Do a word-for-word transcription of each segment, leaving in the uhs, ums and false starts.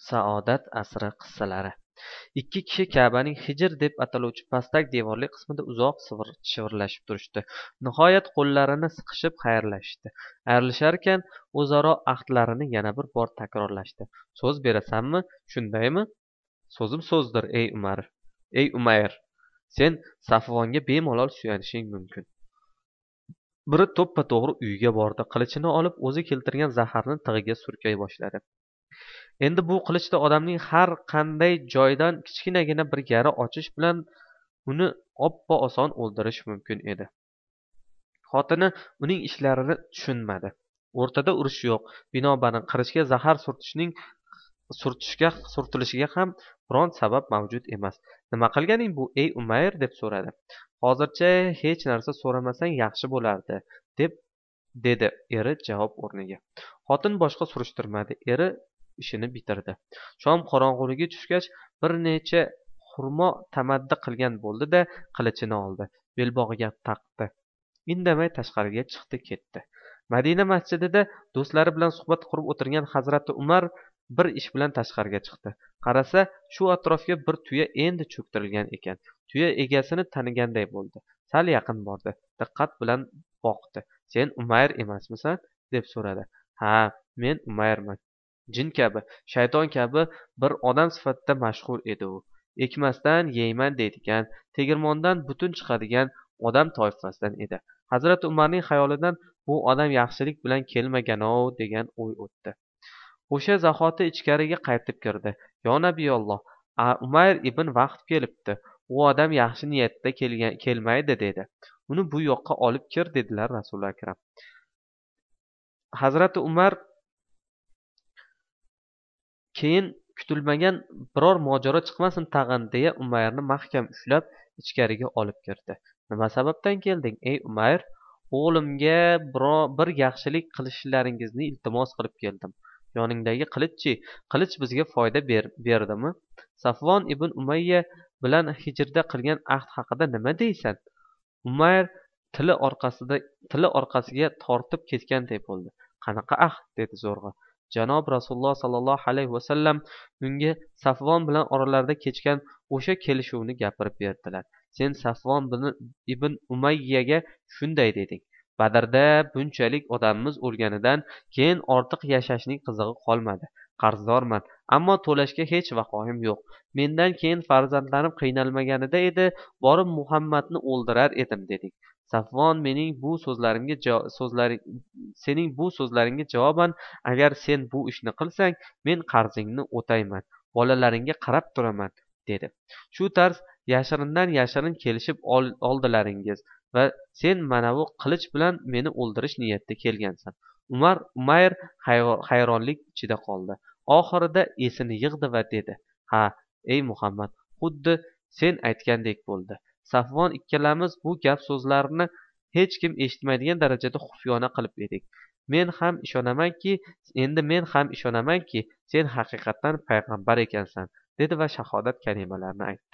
Saodat asri qissalari. Ikki kishi Ka'baning Hijr deb ataluvchi pastak devorli qismida uzoq shivirlashib turishdi. Nihoyat qo'llarini siqishib xayrlashishdi. Ayrilisharkan o'zaro ahdlarini yana bir bor takrorlashdi. So'z berasanmi? Shundaymi? So'zim so'zdir, ey Umar. Ey Umayr, sen Safvonga bemalol suyanishing mumkin. Biri to'ppa to'g'ri uyiga bordi. Qilichini olib o'zi keltirgan zaharni tig'iga surkay boshladi. Endi bu qilichda odamning har qanday joydan kichkinagina bir yara ochish bilan uni oppo oson o'ldirish mumkin edi. Xotini uning ishlarini tushunmadi. O'rtada urush yo'q. Binobarin qilichga zahar surtishning surtishga surtilishiga ham biron sabab mavjud emas. Nima qilganing bu, ey Umayr, deb so'radi. Hozircha hech narsa so'ramasang yaxshi bo'lardi, deb dedi eri javob o'rniga. Xotin boshqa surishtirmadi. Eri ishini bitirdi. Shom qorong'uligi tushgach bir necha xurmo tamaddi qilgan bo'ldi-da, qilichini oldi, belbog'iga taqdi. Indamay tashqariga chiqdi ketdi. Madina masjidida do'stlari bilan suhbat qurib o'tirgan Hazrati Umar bir ish bilan tashqariga chiqdi. Qarasa, shu atrofga bir tuya endi cho'ktirilgan ekan. Tuya egasini taniganday bo'ldi. Sal yaqin bordi. Diqqat bilan boqdi. Sen Umayr emasmisan? Deb so'radi. Ha, men Umayrman. Jin kabi, shayton kabi bir odam sifatida mashhur edi u. Ekmasdan yeyman deydigan, tegirmondan butun chiqadigan odam toifasidan edi. Hazrati Umarning xayolidan bu odam yaxshilik bilan kelmagan-ov degan o'y o'tdi. O'sha zahoti ichkariga qaytib kirdi. Yo Nabiyulloh, Umayr ibn vaqt kelibdi. U odam yaxshi niyatda kelgan kelmaydi dedi. Uni bu yoqqa olib kir dedilar Rasul akram. Hazrati Umar keyin kutilmagan biror mojaro chiqmasin tag'in deya Umayrni mahkam ushlab ichkariga olib kirdi. Nima sababdan kelding, ey Umayr? O'g'limga bir yaxshilik qilishlaringizni iltimos qilib keldim. Yoningdagi qilichchi, qilich bizga foyda ber, berdimi? Safvon ibn Umayya bilan Hijrda qilgan ahd haqida nima deysan? Umayr tili orqasida tili orqasiga tortib ketganday bo'ldi. Qanaqa ahd? Dedi zo'rg'a. Janob Rasululloh sallallohu alayhi vasallam unga Safvon bilan oralarida kechgan o'sha kelishuvni gapirib berdilar. Sen Safvon ibn Umayyaga shunday deding. Badrda bunchalik odamimiz o'lganidan keyin ortiq yashashning qizig'i qolmadi. Qarzdorman, ammo to'lashga hech vaqoim yo'q. Mendan keyin farzandlarim qiynalmaganida edi, borib Muhammadni o'ldirar edim deding. Safvon mening bu so'zlarimga so'zlaring sening bu so'zlaringga javoban, agar sen bu ishni qilsang, men qarzingni o'tayman, bolalaringga qarab turaman, dedi. Shu tarz yashirindan yashirin kelishib oldilaringiz va sen mana bu qilich bilan meni o'ldirish niyatida kelgansan. Umar Umayr hayronlik ichida qoldi. Oxirida esini yig'di va dedi: "Ha, ey Muhammad, xuddi sen aytgandek bo'ldi. Safvon ikkalamiz bu gap so'zlarni hech kim eshitmaydigan darajada xufiyona qilib edik. Men ham ishonamanki, endi men ham ishonamanki, sen haqiqatan payg'ambar ekansan", dedi va shahodat kalimalarini aytdi.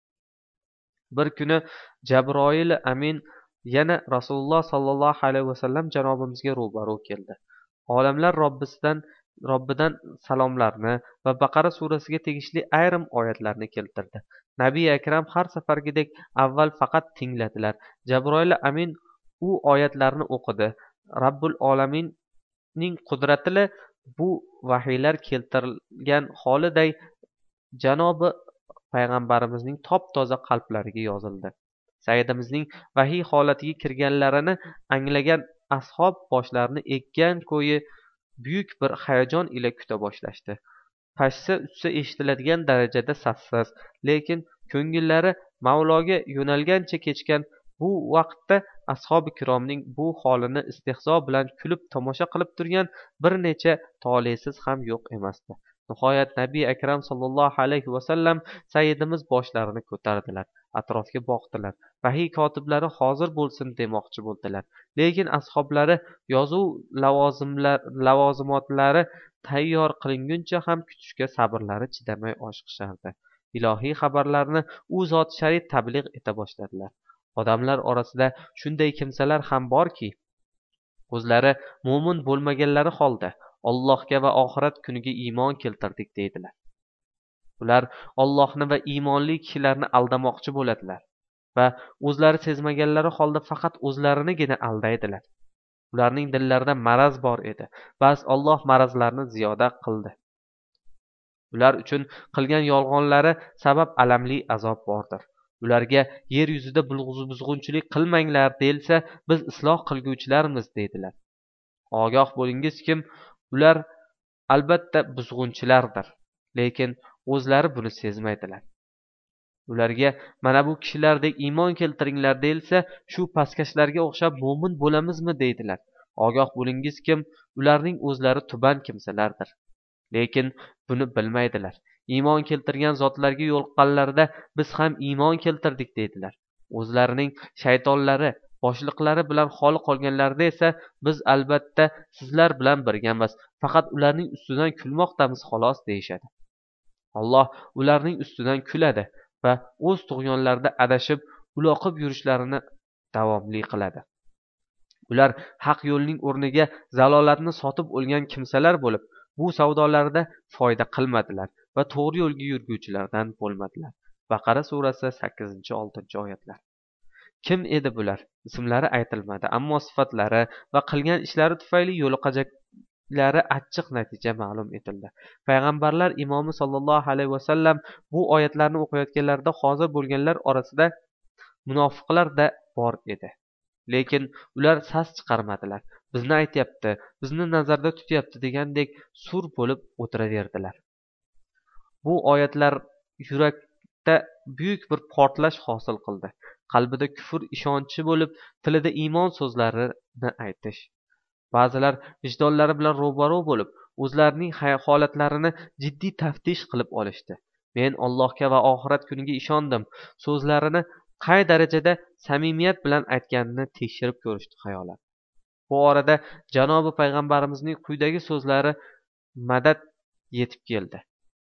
Bir kuni Jabroil Amin yana Rasululloh sallallohu alayhi vasallam janobimizga ro'baro keldi. Olamlar Robbisidan Robbidan salomlarni va Baqara surasiga tegishli ayrim oyatlarni keltirdi. Nabiy akram har safargidek avval faqat tingladilar. Jabroil Amin u oyatlarni o'qidi. Rabbul Olaminning qudratiyle bu vahiylar keltirilgan holiday janobi payg'ambarimizning top toza qalblariga yozildi. Sayyidimizning vahiy holatiga kirganlarini anglagan ashob boshlarini eggan ko'yi buyuk bir hayajon ila kuta boshlashdi. Pashsa utsa eshitiladigan darajada sassiz, lekin ko'ngillari Mavloga yo'nalgancha kechgan bu vaqtda ashobi kiromning bu holini istehzo bilan kulib tomosha qilib turgan bir necha tolesiz ham yo'q emasdi. Nihoyat Nabiy akram sallallohu alayhi vasallam sayyidimiz boshlarini ko'tardilar, atrofga boqdilar. Vahiy kotiblari hozir bo'lsin demoqchi bo'ldilar. Lekin ashoblari yozuv lavozimlar lavozimotlari tayyor qilinguncha ham kutishga sabrlari chidamay oshiqishardi. Ilohiy xabarlarni u zot sharif tabliğ eta boshladilar. Odamlar orasida shunday kimsalar ham borki, o'zlari mo'min bo'lmaganlari holda Allohga va oxirat kuniga iymon keltirdik deydilar. Ular Allohni va iymonli kishilarni aldamoqchi bo'ladilar va o'zlari sezmaganlari holda faqat o'zlarinigina aldaydilar. Ularning dillarida maraz bor edi. Bas Alloh marazlarni ziyoda qildi. Ular uchun qilgan yolg'onlari sabab alamli azob bordir. Ularga yer yuzida buzg'unchilik qilmanglar deyilsa, biz isloh qilguvchilarmiz deydilar. Ogoh bo'lingizkim, ular albatta buzg'unchilardir, lekin o'zlari buni sezmaydilar. Ularga mana bu kishilardek iymon keltiringlar deyilsa, shu pastkashlarga o'xshab mo'min bo'lamizmi deydilar. Ogoh bo'lingizkim, ularning o'zlari tuban kimsalardir, lekin buni bilmaydilar. Iymon keltirgan zotlarga yo'liqqanlarida biz ham iymon keltirdik deydilar. O'zlarining shaytonlari, boshliqlari bilan xoli qolganlarida esa biz albatta sizlar bilan birgamiz, faqat ularning ustidan kulmoqdamiz xolos deyishadi. Alloh ularning ustidan kuladi va o'z tug'yonlarida adashib, uloqib yurishlarini davomli qiladi. Ular haq yo'lning o'rniga zalolatni sotib olgan kimsalar bo'lib, bu savdolarida foyda qilmadilar va to'g'ri yo'lga yurguvchilardan bo'lmadilar. Baqara surasi sakkizinchi oltinchi oyatlar. Kim edi bular? Ismlari aytilmadi, ammo sifatlari va qilgan ishlari tufayli yo'liqajaklari achchiq natija ma'lum etildi. Payg'ambarlar imomi sollallohu alayhi vasallam bu oyatlarni o'qiyotganlarida hozir bo'lganlar orasida munofiqlar da bor edi. Lekin ular sas chiqarmadilar. Bizni aytyapti, bizni nazarda tutyapti degandek sur bo'lib o'tiraverdilar. Bu oyatlar yurakda buyuk bir portlash hosil qildi. Qalbida kufr ishonchi bo'lib, tilida iymon so'zlarini aytish. Ba'zilar vijdonlari bilan ro'baro bo'lib, o'zlarining holatlarini jiddiy taftish qilib olishdi. Men Allohga va oxirat kuniga ishondim. So'zlarini qay darajada samimiyat bilan aytganini tekshirib ko'rishdi xayolan. Bu orada janobi payg'ambarimizning quyidagi so'zlari madad yetib keldi.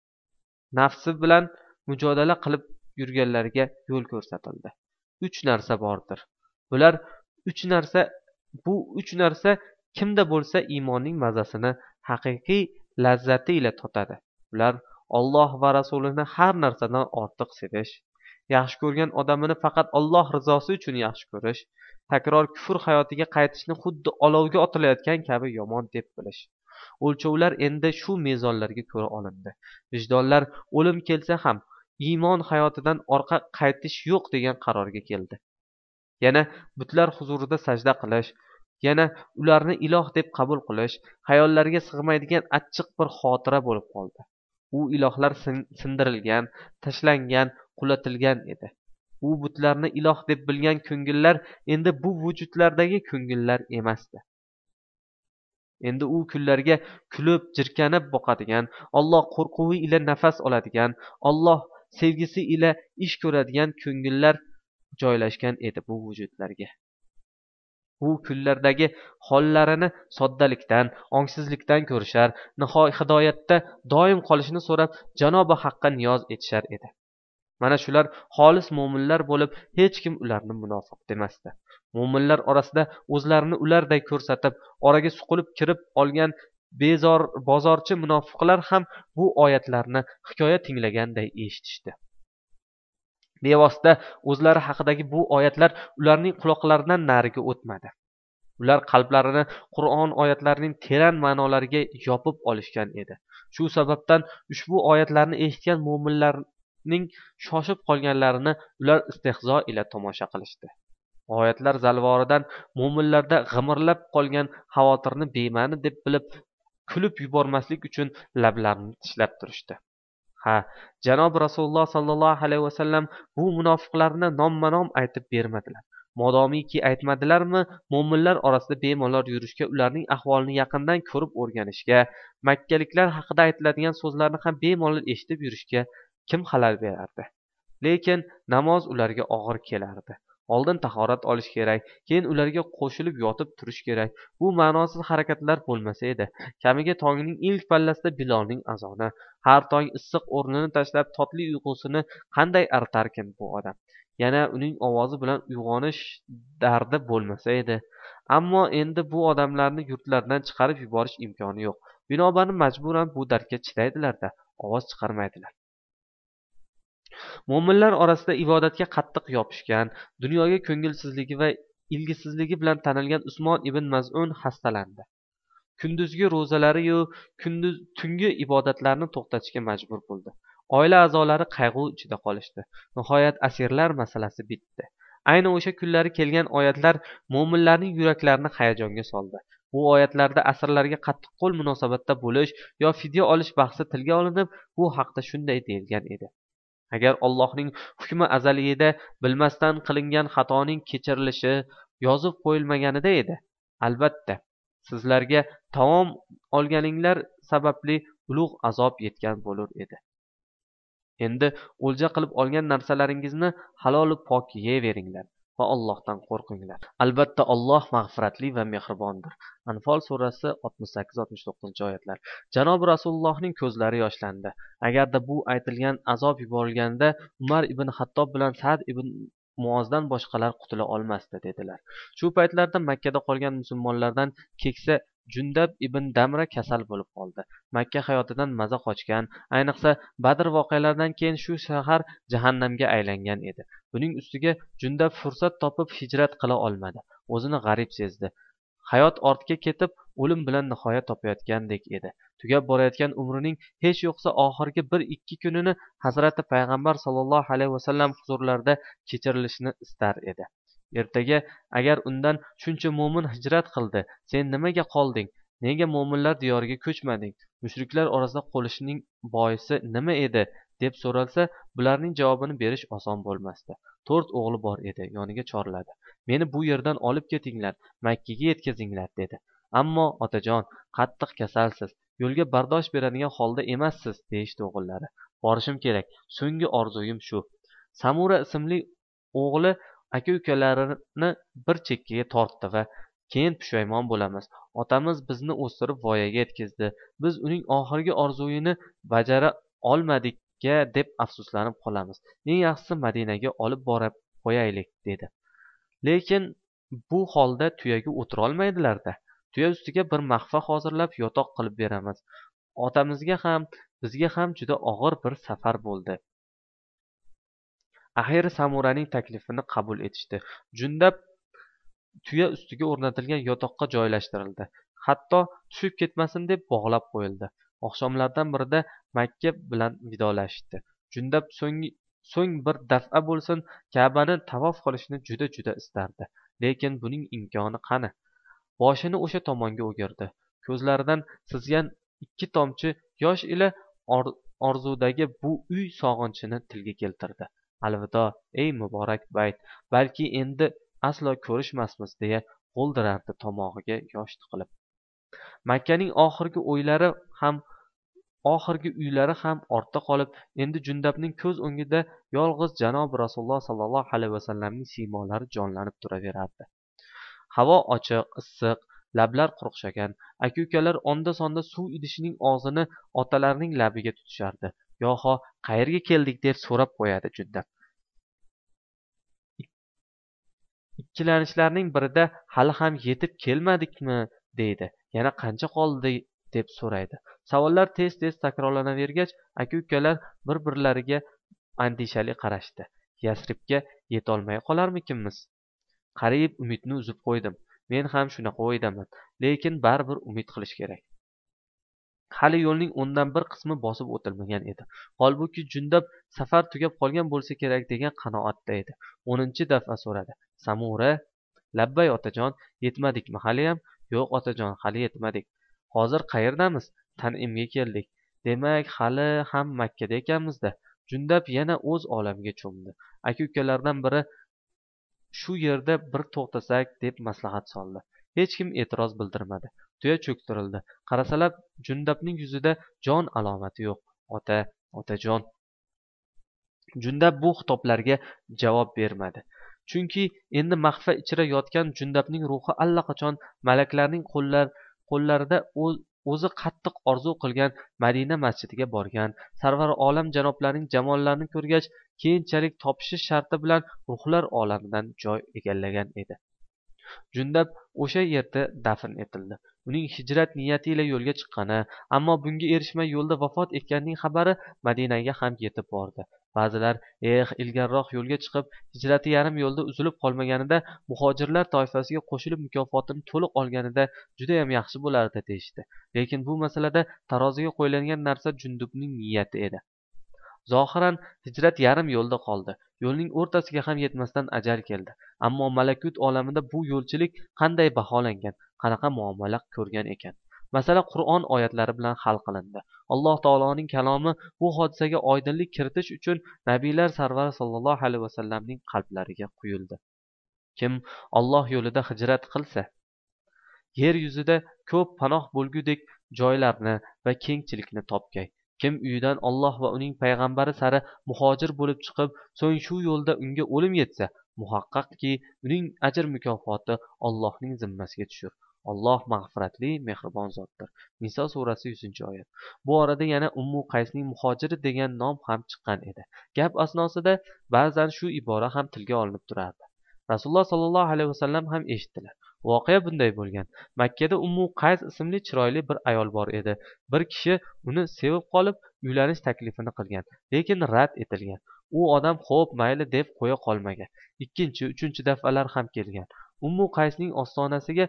Nafsi bilan mujodala qilib yurganlarga yo'l ko'rsatildi. Uch narsa bordir. Bular uch narsa, bu uch narsa kimda bo'lsa iymonning mazasini haqiqiy lazzati ila totadi. Ular Alloh va Rasulini har narsadan ortiq sevish, yaxshi ko'rgan odamini faqat Alloh rizosi uchun yaxshi ko'rish, takror kufr hayotiga qaytishni xuddi olovga otilayotgan kabi yomon deb bilish. O'lchovlar endi shu mezonlarga ko'ra olindi. Vijdonlar o'lim kelsa ham iymon hayotidan orqa qaytish yo'q degan qarorga keldi. Yana butlar huzurida sajda qilish, yana ularni iloh deb qabul qilish xayollariga sig'maydigan achchiq bir xotira bo'lib qoldi. U ilohlar sindirilgan, tashlangan, qulatilgan edi. U butlarni iloh deb bilgan ko'ngillar endi bu vujudlardagi ko'ngillar emasdi. Endi u kunlarga kulib, jirkanib boqadigan, Alloh qo'rquvi ila nafas oladigan, Alloh sevgisi ila ish ko'radigan ko'ngillar joylashgan edi bu vujudlarga. Bu kunlardagi hollarini soddalikdan, ongsizlikdan ko'rishar, nihoyat hidoyatda doim qolishini so'rab Janobi Haqqa niyoz etishar edi. Mana shular xolis mo'minlar bo'lib, hech kim ularni munofiq demasdi. Mo'minlar orasida o'zlarini ularday ko'rsatib, oraga suqilib kirib olgan bezor bozorchi munofiqlar ham bu oyatlarni hikoya tinglaganday eshitishdi. Bevosita o'zlari haqidagi bu oyatlar ularning quloqlaridan nariga o'tmadi. Ular qalblarini Qur'on oyatlarining teran ma'nolariga yopib olishgan edi. Shu sababdan ushbu oyatlarni eshitgan mo'minlarning shoshib qolganlarini ular istehzo ila tomosha qilishdi. Oyatlar zalvoridan mo'minlarda g'imirlab qolgan xavotirni bema'ni deb bilib, kulib yubormaslik uchun lablarini tishlab turishdi. Ha, janob Rasululloh sallallohu alayhi vasallam bu munofiqlarni nomma-nom aytib bermadilar. Modomiki aytmadilarmi, mo'minlar orasida bemalol yurishga, ularning ahvolini yaqindan ko'rib o'rganishga, makkaliklar haqida aytiladigan so'zlarni ham bemalol eshitib yurishga kim xalal berardi? Lekin namoz ularga og'ir kelardi. Oldin tahorat olish kerak, keyin ularga qo'shilib yotib turish kerak. Bu ma'nosiz harakatlar bo'lmasa edi. Kamiga tongning ilk pallasida Bilolning azoni, har tong issiq o'rnini tashlab totli uyqusini qanday aritarkin bu odam. Yana uning ovozi bilan uyg'onish dardi bo'lmasa edi. Ammo endi bu odamlarni yurtlaridan chiqarib yuborish imkoni yo'q. Binobarin majburan bu dardga chidaydilar-da, ovoz chiqarmaydilar. mo'minlar orasida ibodatga qattiq yopishgan, dunyoga ko'ngilsizligi va ilgisizligi bilan tanilgan Usmon ibn Maz'un xastalandi. Kunduzgi ro'zalari-yu kunduz tungi ibodatlarni to'xtatishga majbur bo'ldi. Oila a'zolari qayg'u ichida qolishdi. Nihoyat asirlar masalasi bitdi. Ayni o'sha kunlari kelgan oyatlar mo'minlarning yuraklarini hayajonga soldi. Bu oyatlarda asirlarga qattiqqo'l munosabatda bo'lish yo fidya olish bahsi tilga olinib, bu haqda shunday deyilgan edi: agar Allohning hukmi azaliyida bilmasdan qilingan xatoning kechirilishi yozib qo'yilmaganida edi, albatta sizlarga taom olganinglar sababli ulug' azob yetgan bo'lur edi. Endi o'lja qilib olgan narsalaringizni halolu pok yeyaveringlar va Allohdan qo'rqinglar. Albatta Alloh mag'firatli va mehribondir. Anfol surasi oltmish sakkiz oltmish to'qqizinchi oyatlar. Janob Rasulullohning ko'zlari yoshlandi. Agarda bu aytilgan azob yuborilganda Umar ibn Xattob bilan Sa'd ibn Muozdan boshqalar qutula olmasdi dedilar. Shu paytlarda Makka da qolgan musulmonlardan keksa Jundab ibn Damra kasal bo'lib qoldi. Makka hayotidan maza qochgan, ayniqsa Badr voqealaridan keyin shu shahar jahannamga aylangan edi. Buning ustiga Jundab fursat topib hijrat qila olmadi. O'zini g'arib sezdi. Hayot ortga ketib, o'lim bilan nihoyat topayotgandek edi. Tugab borayotgan umrining hech yo'qsa oxirgi bir ikki kunini Hazrati payg'ambar sollallohu alayhi vasallam huzurlarida kechirilishini istar edi. Ertaga agar undan shuncha mo'min hijrat qildi, sen nimaga qolding? Nega mo'minlar diyoriga ko'chmading? Mushriklar orasida qolishining boisi nima edi? deb so'ralsa, bularning javobini berish oson bo'lmasdi. To'rt o'g'li bor edi, yoniga chorladi. Meni bu yerdan olib ketinglar, Makkaga yetkazinglar dedi. Ammo otajon, qattiq kasalsiz, yo'lga bardosh beradigan holda emassiz, deyishdi o'g'illari. Borishim kerak, so'nggi orzuyim shu. Samura ismli o'g'li aka-ukalarini bir chekkaga tortdi va keyin pushaymon bo'lamiz. Otamiz bizni o'stirib voyaga yetkazdi. Biz uning oxirgi orzuyini bajara olmadik-a deb afsuslanib qolamiz. Eng yaxshisi Madinaga olib borib qo'yaylik dedi. Lekin bu holda tuyaga o'tirolmaydilar-da. Tuya ustiga bir mahfa hozirlab yotoq qilib beramiz. Otamizga ham, bizga ham juda og'ir bir safar bo'ldi. Axiri Samuraning taklifini qabul etishdi. Jundab tuya ustiga o'rnatilgan yotoqqa joylashtirildi. Hatto tushib ketmasin deb bog'lab qo'yildi. Oqshomlardan birida Makka bilan vidolashdi. Jundab so'ng so'ng bir daf'a bo'lsin Ka'bani tavof qilishni juda-juda istardi. Lekin buning imkoni qani? Boshini o'sha tomonga o'girdi. Ko'zlaridan sizgan ikki tomchi yosh ila or- orzudagi bu uy sog'inchini tilga keltirdi. Alvido, ey muborak bayt, balki endi aslo ko'rishmasmiz deya g'o'ldirardi tomog'iga yosh tiqilib. Makkaning oxirgi o'ylari ham oxirgi uylari ham ortda qolib, endi Jundabning ko'z o'ngida yolg'iz janob Rasululloh sallallohu alayhi vasallamning siymolari jonlanib turaverardi. Havo ochiq, issiq, lablar quruqshagan. Aka-ukalar onda-sonda suv idishining og'zini otalarining labiga tutishardi. Yoho qayerga keldik deb so'rab qo'yadi Jundab. Ikkilanishlarning birida hali ham yetib kelmadikmi deydi. Yana qancha qoldi deb so'raydi. Savollar tez-tez takrorlanavergach, aka-ukalar bir-birlariga andishali qarashdi. Yasribga yetolmay qolarmikinmiz? Qariyb umidni uzib qo'ydim. Men ham shunaqa o'ydaman. Lekin baribir umid qilish kerak. Hali yo'lning o'ndan bir qismi bosib o'tilmagan edi. Holbuki Jundab safar tugab qolgan bo'lsa kerak degan qanoatda edi. o'ninchi daf'a so'radi. Samura, labbay otajon, yetmadikmi haliyam? Yo'q otajon, hali yetmadik. Hozir qayerdamiz? Tanimga keldik. Demak, hali ham Makkada ekanmiz-da. Jundab yana o'z olamiga cho'mdi. Aka-ukalardan biri shu yerda bir to'xtasak deb maslahat soldi. Hech kim e'tiroz bildirmadi. Tuya cho'ktirildi. Qarasalar Jundabning yuzida jon alomati yo'q. Ota, otajon. Jundab bu xitoblarga javob bermadi. Chunki endi maxfa ichra yotgan Jundabning ruhi allaqachon malaklarning qo'llar qo'llarida o'zi qattiq orzu qilgan Madina masjidiga borgan. Sarvar olam janoblarining jamollarini ko'rgach, keyinchalik topishish sharti bilan ruhlar olamidan joy egallagan edi. Jundab o'sha yerda dafn etildi. uning hijrat niyati ila yo'lga chiqqani, ammo bunga erishmay yo'lda vafot etganining xabari Madinaga ham yetib bordi. Ba'zilar, eh, ilgariroq yo'lga chiqib, hijrati yarim yo'lda uzilib qolmaganida, muhojirlar toifasiga qo'shilib mukofotini to'liq olganida judayam yaxshi bo'lardi deyishdi. Lekin bu masalada taroziga qo'yiladigan narsa Jundubning niyati edi. Zohiran hijrat yarim yo'lda qoldi. Yo'lning o'rtasiga ham yetmasdan ajal keldi. Ammo malakut olamida bu yo'lchilik qanday baholangan, qanaqa muomala ko'rgan ekan? Masala Qur'on oyatlari bilan hal qilindi. Alloh taoloning kalomi bu hodisaga oydinlik kiritish uchun nabiylar sarvari sallallohu alayhi vasallamning qalblariga quyildi. Kim Alloh yo'lida hijrat qilsa, yer yuzida ko'p panoh bo'lgudek joylarni va kengchilikni topgay. Kim uyidan Alloh va uning payg'ambari sari muhojir bo'lib chiqib, so'ng shu yo'lda unga o'lim yetsa, muhaqqaqki uning ajr mukofoti Allohning zimmasiga tushur. Alloh mag'firatli, mehribon zotdir. Niso surasi yuzinchi oyat. Bu orada yana Ummu Qaysning muhojiri degan nom ham chiqqan edi. Gap asnosida ba'zan shu ibora ham tilga olinib turardi. Rasululloh sollallohu alayhi vasallam ham eshitdilar. Voqea bunday bo'lgan. Makkada Ummu Qays ismli chiroyli bir ayol bor edi. Bir kishi uni sevib qolib, uylanish taklifini qilgan, lekin rad etilgan. U odam xo'p, mayli deb qo'ya qolmagan. Ikkinchi, uchinchi daf'alar ham kelgan. Ummu Qaysning ostonasiga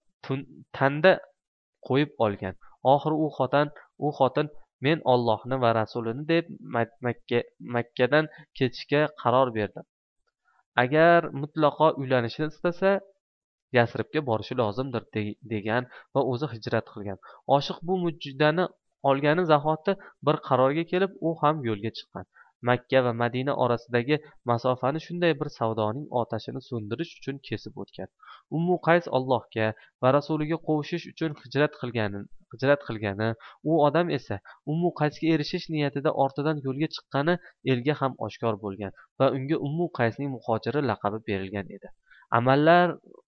tanda qo'yib olgan. Oxiri u xotin, u xotin men Allohni va rasulini deb Makka Makkadan ketishga qaror berdim. Agar mutlaqo uylanishni istasa, Yasribga borishi lozimdir degan va o'zi hijrat qilgan. Oshiq bu mujdani olgani zahoti bir qarorga kelib, u ham yo'lga chiqqan. Makka va Madina orasidagi masofani shunday bir savdoning otashini so'ndirish uchun kesib o'tgan. Ummu Qays Allohga va rasuliga qo'shish uchun hijrat qilgani, hijrat qilgani, u odam esa Ummu Qaysga erishish niyatida ortidan yo'lga chiqqani elga ham oshkor bo'lgan va unga Ummu Qaysning muhojiri laqabi berilgan edi. Amallar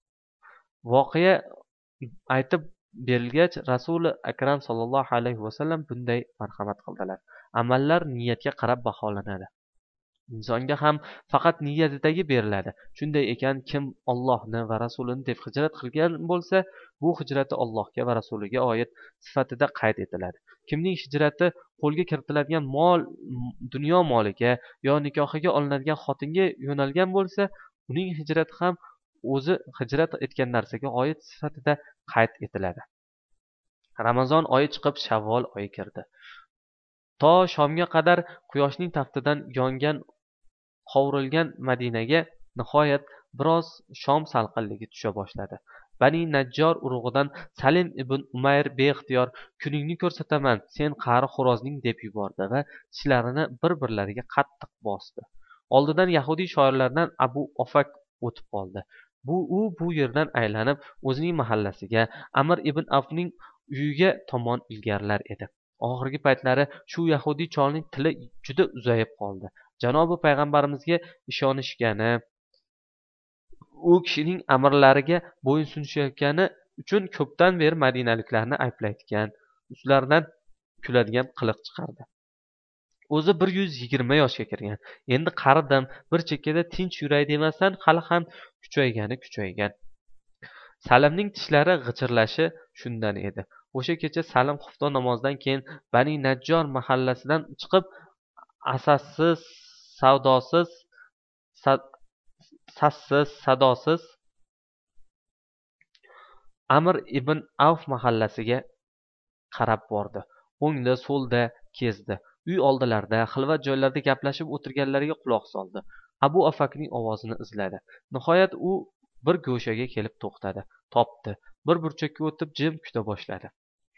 voqea aytib berilgach, Rasuli akram sallallohu alayhi vasallam bunday marhamat qildilar. Amallar niyatga qarab baholanadi. Insonga ham faqat niyatidagi beriladi. Shunday ekan, kim Allohni va rasulini deb hijrat qilgan bo'lsa, bu hijrati Allohga va rasuliga oid sifatida qayd etiladi. Kimning hijrati qo'lga kiritiladigan mol, dunyo moliga yo nikohiga olinadigan xotinga yo'nalgan bo'lsa, uning hijrati ham o'zi hijrat etgan narsaga oid sifatida qayd etiladi. Ramazon oyi chiqib, Shavvol oyi kirdi. To shomga qadar quyoshning taftidan yongan, qovurilgan Madinaga nihoyat biroz shom salqinligi tusha boshladi. Bani Najjor urug'idan Salim ibn Umayr beixtiyor kuningni ko'rsataman, sen qari xo'rozning deb yubordi va tishlarini bir-birlariga qattiq bosdi. Oldidan yahudiy shoirlardan Abu Ofak o'tib qoldi. Bu u bu yerdan aylanib o'zining mahallasiga, Amr ibn Afning uyiga tomon ilgarilar edi. Oxirgi paytlari shu yahudiy cholning tili juda uzayib qoldi. Janobi payg'ambarimizga ishonishgani, u kishining amrlariga bo'ysunishayotgani uchun ko'pdan beri madinaliklarni ayblaydigan, ulardan kuladigan qiliq chiqardi. O'zi bir yuz yigirma yoshga kirgan. Endi qaridim, bir chekkada tinch yuray demasdan hali ham kuchaygani kuchaygan. Salimning tishlari g'ichirlashi shundan edi. O'sha kecha Salim xufton namozidan keyin Bani Najjor mahallasidan chiqib, asassiz, savdosiz, sassiz, sadosiz Amr ibn Avf mahallasiga qarab bordi. O'ngda, so'lda kezdi. Uy oldilarida, xilvat joylarda gaplashib o'tirganlariga quloq soldi. Abu Afakning ovozini izladi. Nihoyat u bir go'shaga kelib to'xtadi. Topdi. Bir burchakka o'tib jim kuta boshladi.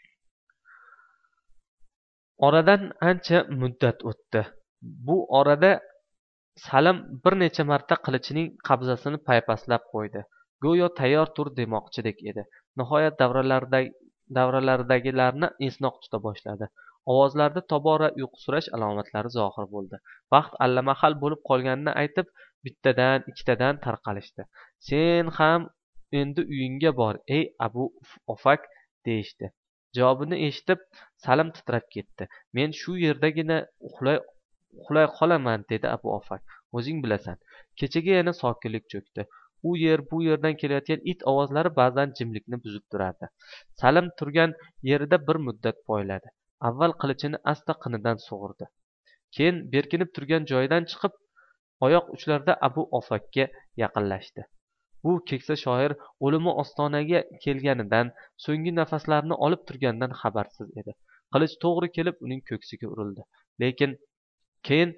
Oradan ancha muddat o'tdi. Bu orada Salim bir necha marta qilichining qabzasini paypaslab qo'ydi. Go'yo tayyor tur demoqchidek edi. Nihoyat davralardagi davralaridagilarni esnoq tuta boshladi. Ovozlarda tobora uyqusirash alomatlari zohir bo'ldi. Vaqt allamahal bo'lib qolganini aytib, bittadan, ikkitadan tarqalishdi. Sen ham endi uyingga bor, ey Abu Ofak, deyishdi. Javobini eshitib, Salim titrab ketdi. Men shu yerdagina uxlay uxlay qolaman, dedi Abu Ofak. O'zing bilasan. Kechaga yana sokinlik cho'kdi. u yer bu yerdan kelayotgan it ovozlari ba'zan jimlikni buzib turardi. Salim turgan yerida bir muddat poyladi. Avval qilichini asta qinidan sug'urdi. Keyin berkinib turgan joyidan chiqib, oyoq uchlarida Abu Ofakka yaqinlashdi. Bu keksa shoir o'limi ostonaga kelganidan, so'nggi nafaslarini olib turganidan xabarsiz edi. Qilich to'g'ri kelib uning ko'ksiga urildi. Lekin keyin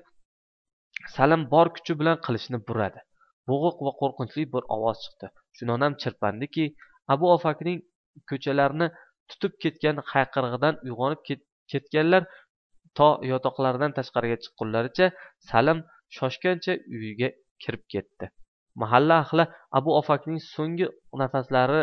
Salim bor kuchi bilan qilichni buradi. Bo'g'iq va qo'rqinchli bir ovoz chiqdi. Shunonam chirpandiki, Abu Ofakning ko'chalarni tutib ketgan hayqirig'idan uyg'onib ketganlar to yotoqlaridan tashqariga chiqqunlaricha Salim shoshgancha uyiga kirib ketdi. Mahalla ahli Abu Ofakning so'nggi nafaslari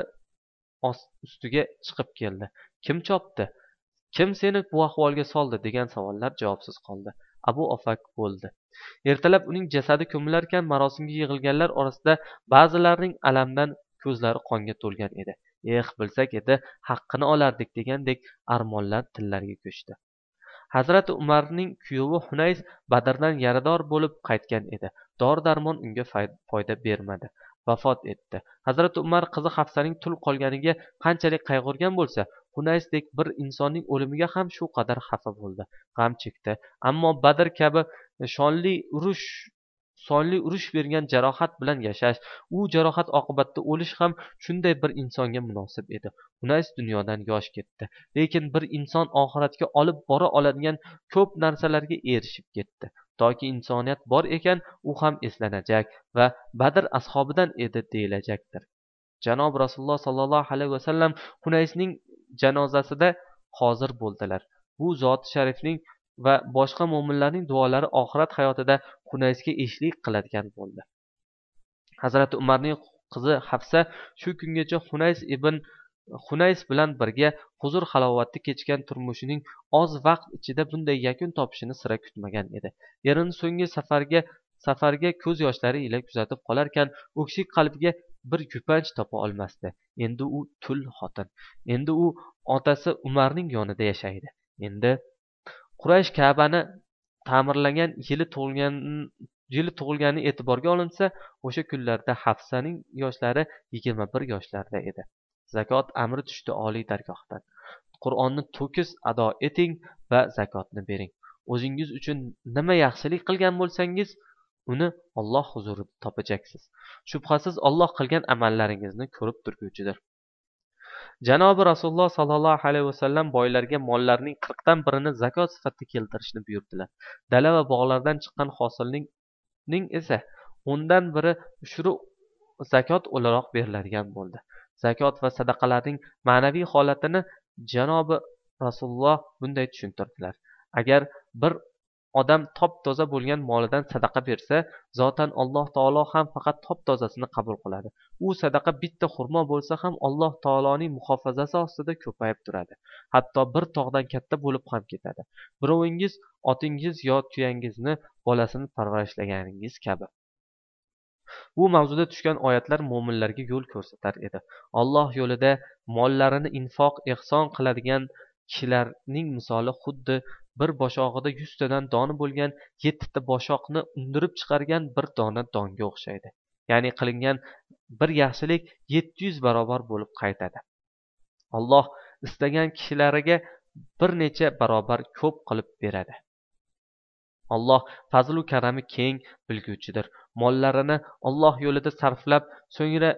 ustiga chiqib keldi. Kim chopdi? Kim seni bu ahvolga soldi? Degan savollar javobsiz qoldi. Abu Ofak o'ldi. Ertalab uning jasadi ko'milarkan, marosimga yig'ilganlar orasida ba'zilarining alamdan ko'zlari qonga to'lgan edi. Eh, bilsak edi, haqqini olardik degandek armonlar tillariga ko'chdi. Hazrati Umarning kuyovi Hunays Badrdan yarador bo'lib qaytgan edi. Dori-darmon unga foyda bermadi. Vafot etdi. Hazrati Umar qizi Hafsaning tul qolganiga qanchalik qayg'urgan bo'lsa, Hunaysdek bir insonning o'limiga ham shu qadar xafa bo'ldi, g'am chekdi. Ammo Badr kabi shonli urush sonli urush bergan jarohat bilan yashash, u jarohat oqibatida o'lish ham shunday bir insonga munosib edi. Hunays dunyodan yosh ketdi, lekin bir inson oxiratga olib bora oladigan ko'p narsalarga erishib ketdi. Toki insoniyat bor ekan, u ham eslanajak va Badr ashobidan edi deyilajakdir. Janob Rasululloh sallallohu alayhi vasallam Hunaysning janozasida hozir bo'ldilar. Bu zot sharifning va boshqa mo'minlarning duolari oxirat hayotida Hunaysga ishlik qiladigan bo'ldi. Hazrati Umarning qizi Hafsa shu kungacha Hunays ibn Hunays bilan birga huzur halovatda kechgan turmushining oz vaqt ichida bunday yakun topishini sira kutmagan edi. Erini so'nggi safarga safarga ko'z yoshlari ila kuzatib qolarkan, o'ksik qalbiga bir yupanch topa olmasdi. Endi u tul xotin. Endi u otasi Umarning yonida yashaydi. Endi Quraysh Ka'bani ta'mirlagan yili tug'ilgan yili tug'ilgani e'tiborga olinsa, o'sha kunlarda Hafsaning yoshlari yigirma bir yoshlarda edi. Zakot amri tushdi oliy dargohdan. Qur'onni to'kis ado eting va zakotni bering. O'zingiz uchun nima yaxshilik qilgan bo'lsangiz, uni Alloh huzurida topajaksiz. Shubhasiz Alloh qilgan amallaringizni ko'rib turguvchidir. Janobi Rasululloh sallallohu alayhi vasallam boylarga mollarining qirqdan birini zakot sifatida keltirishni buyurdilar. Dala va bog'lardan chiqqan hosilning ning esa o'ndan biri ushru zakot o'laroq beriladigan bo'ldi. Zakot va sadaqalarning ma'naviy holatini Janobi Rasululloh bunday tushuntirdilar. Agar bir odam top-toza bo'lgan molidan sadaqa bersa, zotan Alloh taolo ham faqat top-tozasini qabul qiladi. U sadaqa bitta xurmo bo'lsa ham Alloh taoloning muhofazasi ostida ko'payib turadi. Hatto bir tog'dan katta bo'lib ham ketadi. Birovingiz otingiz yo tuyangizni bolasini parvarishlaganingiz kabi. Bu mavzuda tushgan oyatlar mo'minlarga yo'l ko'rsatar edi. Alloh yo'lida mollarini infoq, ihson qiladigan kishilarning misoli xuddi bir boshog'ida yuztadan doni bo'lgan yettita boshoqni undirib chiqargan bir dona donga o'xshaydi. Ya'ni qilingan bir yaxshilik yetti yuz barobar bo'lib qaytadi. Alloh istagan kishilariga bir necha barobar ko'p qilib beradi. Alloh fazlu karami keng, bilguvchidir. Mollarini Alloh yo'lida sarflab, so'ngra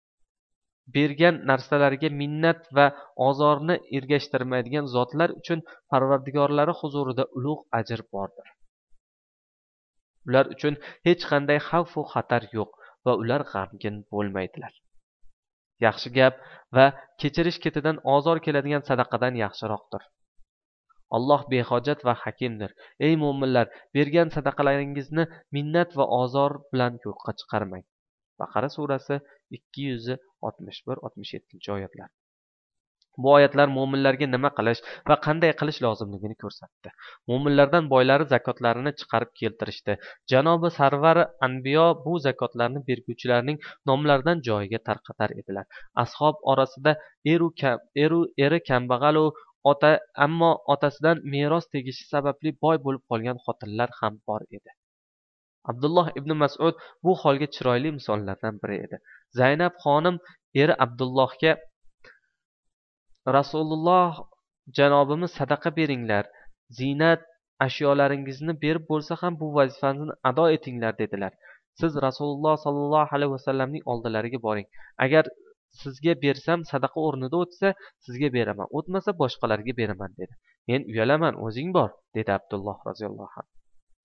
bergan narsalariga minnat va ozorni ergashtirmaydigan zotlar uchun Parvardigorlari huzurida ulug' ajr bordir. Ular uchun hech qanday xavf va xatar yo'q va ular g'amgin bo'lmaydilar. Yaxshi gap va kechirish ketidan ozor keladigan sadaqadan yaxshiroqdir. Alloh behojat va hakimdir. Ey mo'minlar, bergan sadaqalaringizni minnat va ozor bilan yo'qqa chiqarmang. Baqara surasi ikki yuz oltmish bir oltmish yetti oyatlar. Bu oyatlar mo'minlarga nima qilish va qanday qilish lozimligini ko'rsatdi. Mo'minlardan boylari zakotlarini chiqarib keltirishdi. Janobi Sarvari Anbiyo bu zakotlarni berguvchilarning nomlaridan joyiga tarqatar edilar. Ashob orasida eru kam, eru eri kambag'al u ota ammo otasidan meros tegishi sababli boy bo'lib qolgan xotinlar ham bor edi. Abdulloh ibn Mas'ud bu holga chiroyli misollardan biri edi. Zaynab xonim eri Abdullohga Rasululloh janobimiz sadaqa beringlar, ziynat ashyolaringizni berib bo'lsa ham bu vazifangizni ado etinglar dedilar. Siz Rasululloh sollallohu alayhi vasallamning oldilariga boring. Agar sizga bersam sadaqa o'rnida o'tsa, sizga beraman. O'tmasa boshqalarga beraman dedi. Men uyalaman, o'zing bor, dedi Abdulloh roziyallohu anhu.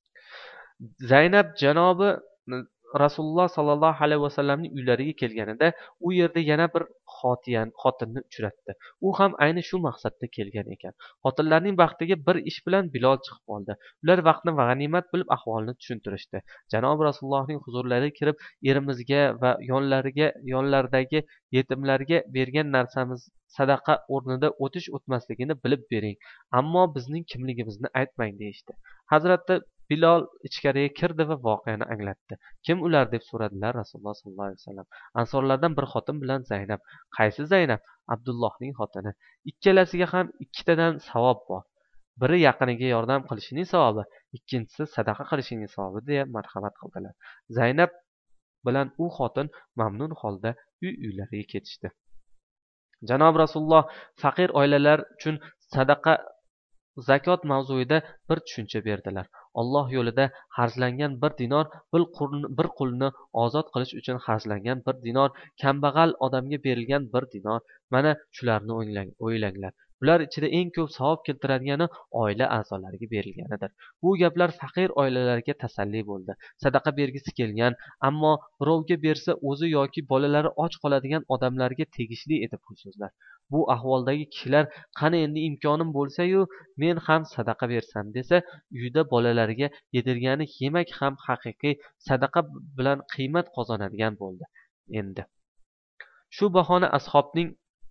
Zaynab janobi Rasululloh sollallohu alayhi vasallamning uylariga kelganida u yerda yana bir xotiyan xotinni uchratdi. U ham ayni shu maqsadda kelgan ekan. Xotinlarning baxtiga bir ish bilan Bilol chiqib qoldi. Ular vaqtni g'animat bilib ahvolni tushuntirishdi. Janob Rasulullohning huzurlariga kirib, erimizga va yonlariga yonlaridagi yetimlarga bergan narsamiz sadaqa o'rnida o'tish o'tmasligini bilib bering, ammo bizning kimligimizni aytmang deyishdi. Hazrati Bilol ichkariga kirdi va voqeani anglatdi. Kim ular deb so'radilar Rasululloh sollallohu alayhi vasallam. Ansorlardan bir xotin bilan Zaynab. Qaysi Zaynab? Abdullohning xotini. Ikkalasiga ham ikkitadan savob bor. Biri yaqiniga yordam qilishining savobi, ikkinchisi sadaqa qilishining savobi deya marhamat qildilar. Zaynab bilan u xotin mamnun holda uy-uylariga ketishdi. Janob Rasululloh faqir oilalar uchun sadaqa zakot mavzuida bir tushuncha berdilar. Alloh yo'lida xarjlangan bir dinor bir qulni ozod qilish uchun xarjlangan bir dinor, kambag'al odamga berilgan bir dinor, mana shularni o'ylanglar. Bular ichida eng ko'p savob keltiradigani oila a'zolariga berilganidir. Bu gaplar faqir oilalarga tasalli bo'ldi. Sadaqa bergisi kelgan, ammo birovga bersa o'zi yoki bolalari och qoladigan odamlarga tegishli edi bu so'zlar. Bu ahvoldagi kishilar qani endi imkonim bo'lsa-yu men ham sadaqa bersam desa, uyida bolalariga yedirgani yemak ham haqiqiy sadaqa bilan qiymat qozonadigan bo'ldi. Endi shu bahona ashobning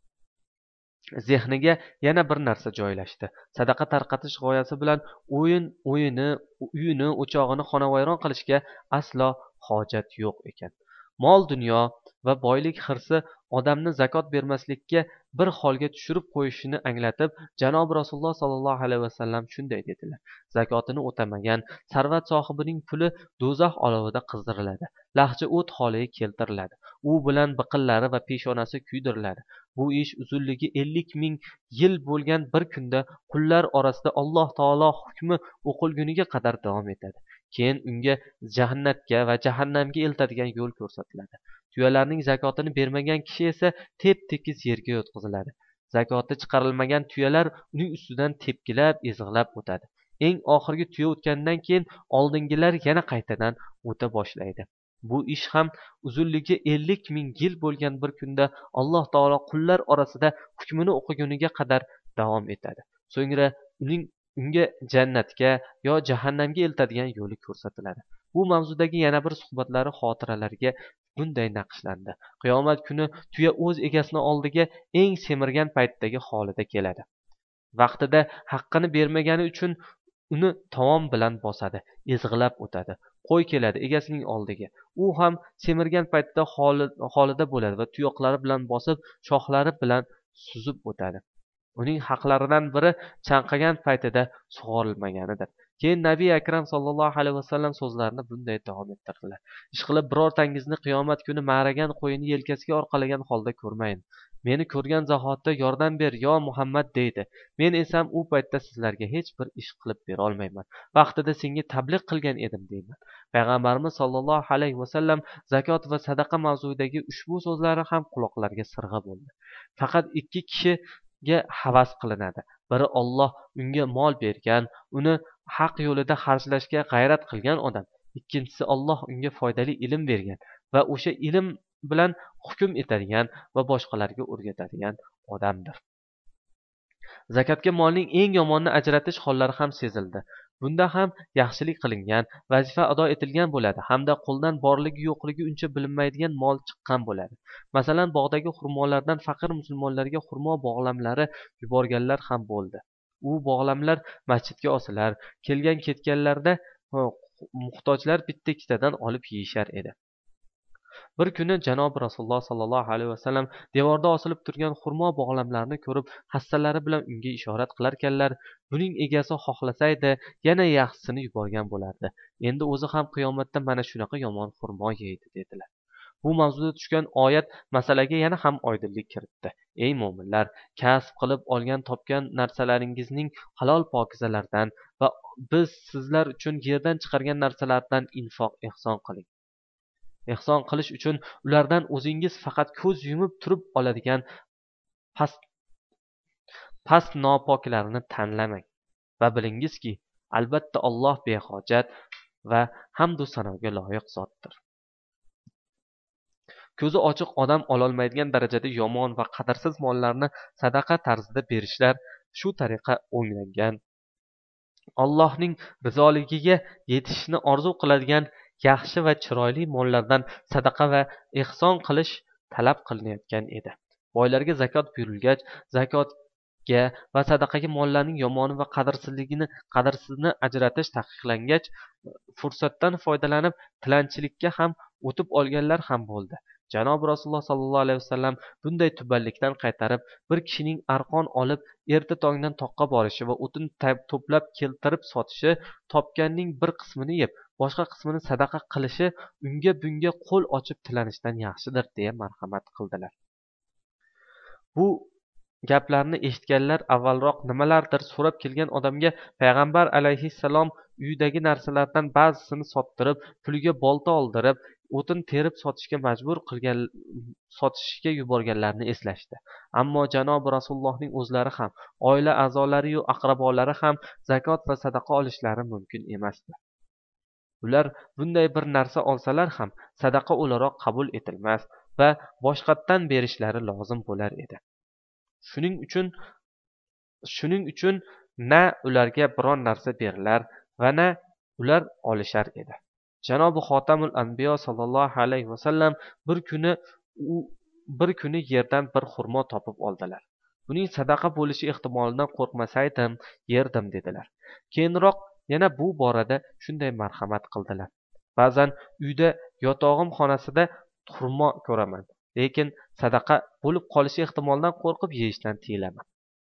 zehniga yana bir narsa joylashdi. Sadaqa tarqatish g'oyasi bilan o'yin o'yini, uyini, o'chog'ini xonavayron qilishga aslo hojat yo'q ekan. Mol dunyo va boylik hirsi odamni zakot bermaslikka bir holga tushirib qo'yishini anglatib, janob Rasululloh sollallohu alayhi vasallam shunday dedilar: zakotini o'tamagan sarvat sohibining puli do'zax olovida qizdiriladi, lahcha o't holiga keltiriladi, u bilan biqinlari va peshonasi kuydiriladi. Bu ish uzunligi ellik ming yil bo'lgan bir kunda qullar orasida Alloh taolo hukmi o'qilguniga qadar davom etadi. Keyin unga jannatga va jahannamga eltadigan yo'l ko'rsatiladi. Tuyalarning zakotini bermagan kishi esa tep-tekis yerga yotqiziladi. Zakoti chiqarilmagan tuyalar uning ustidan tepkilab, ezg'ilab o'tadi. Eng oxirgi tuya o'tgandan keyin oldingilar yana qaytadan o'ta boshlaydi. Bu ish ham uzunligi ellik ming yil bo'lgan bir kunda Alloh taolo qullar orasida hukmini o'qiguniga qadar davom etadi. So'ngra uning unga jannatga yo jahannamga eltadigan yo'li ko'rsatiladi. Bu mavzudagi yana bir suhbatlari xotiralariga bunday naqshlandi. Qiyomat kuni tuya o'z egasini oldiga eng semirgan paytdagi holida keladi. Vaqtida haqqini bermagani uchun uni tovon bilan bosadi, ezg'ilab o'tadi. Qo'y keladi egasining oldiga. U ham semirgan paytda holida bo'ladi va tuyoqlari bilan bosib, shoxlari bilan suzib o'tadi. Uning haqlaridan biri chanqagan paytida sug'orilmaganidir. Keyin Nabiy akram sallallohu alayhi vasallam so'zlarini bunday davom ettirdilar: ishqilib birortangizni qiyomat kuni ma'ragan qo'yini yelkasiga orqalagan holda ko'rmayin. Meni ko'rgan zahotda yordam ber yo Muhammad deydi. Men esa u paytda sizlarga hech bir ish qilib bera olmayman. Vaqtida senga tabliq qilgan edim deyman. Payg'ambarimiz sollallohu alayhi vasallam zakot va sadaqa mavzuidagi ushbu so'zlari ham quloqlarga sirg'a bo'ldi. Faqat ikki kishi ga havas qilinadi. Biri Alloh unga mol bergan, uni haq yo'lida xarjlashga g'ayrat qilgan odam. Ikkinchisi Alloh unga foydali ilm bergan va o'sha ilm bilan hukm etadigan va boshqalarga o'rgatadigan odamdir. Zakatga molning eng yomonini ajratish hollari ham sezildi. Bunda ham yaxshilik qilingan, vazifa ado etilgan bo'ladi hamda qo'ldan borligi yo'qligi uncha bilinmaydigan mol chiqqan bo'ladi. Masalan, bog'dagi xurmolardan faqir musulmonlarga xurmo bog'lamlari yuborganlar ham bo'ldi. U bog'lamlar masjidga osilar, kelgan ketganlarda muhtojlar bitta ikkitadan olib yeyishar edi. Bir kuni janobi rasululloh sollallohu alayhi vasallam devorda osilib turgan xurmo bog'lamlarini ko'rib hassalari bilan unga ishorat qilarkanlar, buning egasi xohlasaydi yana yaxshisini yuborgan bo'lardi. Endi o'zi ham qiyomatda mana shunaqa yomon xurmo yeydi dedilar. Bu mavzuda tushgan oyat masalaga yana ham oydinlik kiritdi. Ey mo'minlar, kasb qilib olgan topgan narsalaringizning halol pokizalardan va biz sizlar uchun yerdan chiqargan narsalardan infoq ehson qiling. Ehson qilish uchun ulardan o'zingiz faqat ko'z yumib turib oladigan past past nopoklarni tanlamang va bilingizki, albatta Alloh behojat va hamdu sanoga loyiq zotdir. Ko'zi ochiq odam ololmaydigan darajada yomon va qadrsiz mollarni sadaqa tarzida berishlar shu tariqa o'nglangan. Allohning rizoligiga yetishishni orzu qiladigan yaxshi va chiroyli mollardan sadaqa va ehson qilish talab qilinayotgan edi. Boylarga zakot buyurilgach, zakotga va sadaqaga mollarning yomoni va qadrsizligini qadrsizini ajratish taqiqlangach, fursatdan foydalanib tilanchilikka ham o'tib olganlar ham bo'ldi. Janob Rasululloh sallallohu alayhi vasallam bunday tubanlikdan qaytarib, bir kishining arqon olib erta tongdan toqqa borishi va o'tin to'plab keltirib sotishi, topganning bir qismini yeb, boshqa qismini sadaqa qilishi unga bunga qo'l ochib tilanishdan yaxshidir deya marhamat qildilar. Bu gaplarni eshitganlar avvalroq nimalardir so'rab kelgan odamga payg'ambar alayhissalom uyidagi narsalardan ba'zisini sottirib, puliga bolta oldirib, o'tin terib sotishga majbur qilgan sotishga yuborganlarini eslashdi. Ammo janobi Rasulullohning o'zlari ham, oila a'zolari yu aqrabolari ham zakot va sadaqa olishlari mumkin emasdi. Ular bunday bir narsa olsalar ham sadaqa o'laroq qabul etilmas va boshqatdan berishlari lozim bo'lar edi. Shuning uchun shuning uchun na ularga biron narsa berilar va na ular olishar edi. Janobi Xotamul Anbiyo sallallohu alayhi vasallam bir kuni bir kuni yerdan bir xurmo topib oldilar. Buning sadaqa bo'lishi ehtimolidan qo'rqmasaydim, yerdim dedilar. Keyinroq yana bu borada shunday marhamat qildilar. Ba'zan uyda yotog'im xonasida xurmo ko'raman, lekin sadaqa bo'lib qolishi ehtimolidan qo'rqib yeyishdan tiyilaman.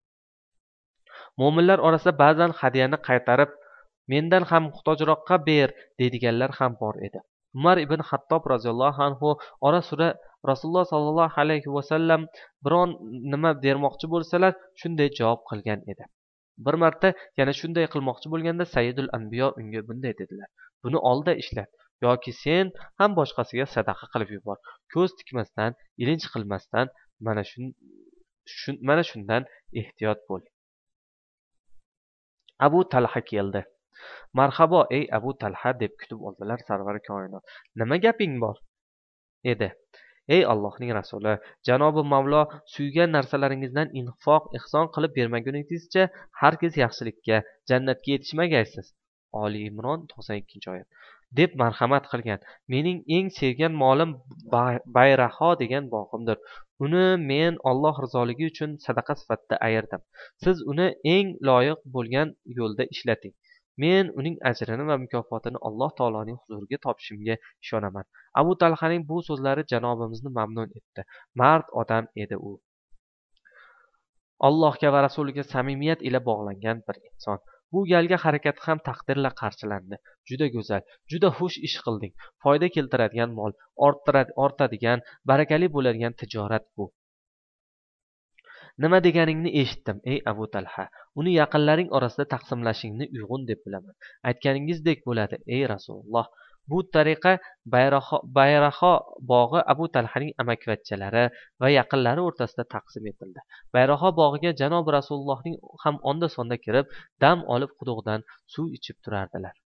Mo'minlar orasida ba'zan hadyani qaytarib, mendan ham muhtojroqqa ber deydiganlar ham bor edi. Umar ibn Hattob roziyallohu anhu ora-sura Rasululloh sallallohu alayhi vasallam biron nima bermoqchi bo'lsalar, shunday javob qilgan edi. Bir marta yana shunday qilmoqchi bo'lganda Sayyidul Anbiyo unga bunday dedilar: "Buni olda ishlat yoki sen ham boshqasiga sadaqa qilib yubor. Ko'z tikmasdan, ilinj qilmasdan mana shun mana shundan ehtiyot bo'l." Abu Talha keldi. "Marhabo ey Abu Talha" deb kutib oldilar Sarvar koinot. "Nima gaping bor?" edi. "Ey Allohning rasuli, janobi Mavlo suygan narsalaringizdan infoq ehson qilib bermaguningizcha hargiz yaxshilikka, jannatga yetishmagaysiz." Oli Imron to'qson ikkinchi oyat. deb marhamat qilgan. "Mening eng sevgan molim Bayraho degan bog'imdir. Uni men Alloh rizoligi uchun sadaqa sifatida ayirdim. Siz uni eng loyiq bo'lgan yo'lda ishlating. Men uning ajrini va mukofotini Alloh taoloning huzuriga topishimga ishonaman." Abu Talhaning bu so'zlari janobimizni mamnun etdi. Mard odam edi u. Allohga va rasuliga samimiyat ila bog'langan bir inson. Bu galgi harakati ham taqdirla qarshilandi. Juda go'zal, juda xush ish qilding. Foyda keltiradigan mol, ortadigan, barakali bo'ladigan tijorat bu. Nima deganingni eshitdim, ey Abu Talha. Uni yaqinlaring orasida taqsimlashingni uyg'un deb bilaman. Aytganingizdek bo'ladi, ey Rasululloh. Bu tariqa Bayraho, Bayraho bog'i Abu Talhaning amakivachchalari va yaqinlari o'rtasida taqsim etildi. Bayraho bog'iga janob Rasulullohning ham onda-sonda kirib, dam olib quduqdan suv ichib turardilar.